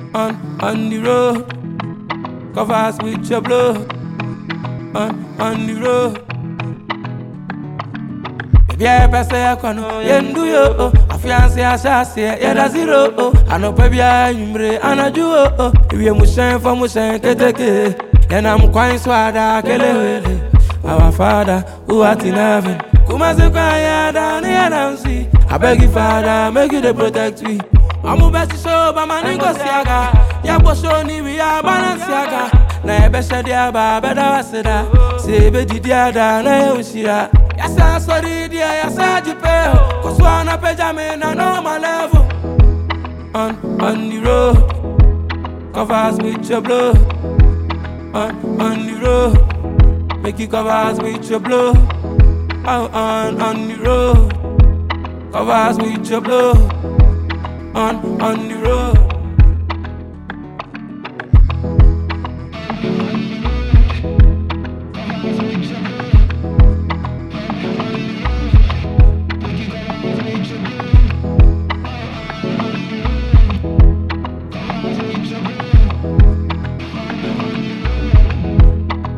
On the road, covers with your blood. On the road. Yeah, pass a canoe, yendu yo. A fiancé, a chassis, yada zero. I know Pabia, Imre, and a duo. If you must shine for Mushan, Keteke, and I'm quite swada, Kelele. Our Father, who art in heaven, Kumazekaya, down here, and see. I beg you, Father, make you to protect me. I'm a best show, but my nigga Siaga. Yaboshoni, we are Balenciaga. Na ebesha dia ba beda waseda. Se be di dia da na eushira. Yasa sorry dia yasa jipe. Cause wanna pejame na normal level. On the road, covers with your blood. On the road, make you covers with your blood. On the road, covers with your blood. On the road.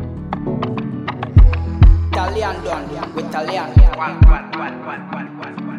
Italian done with Italian. One.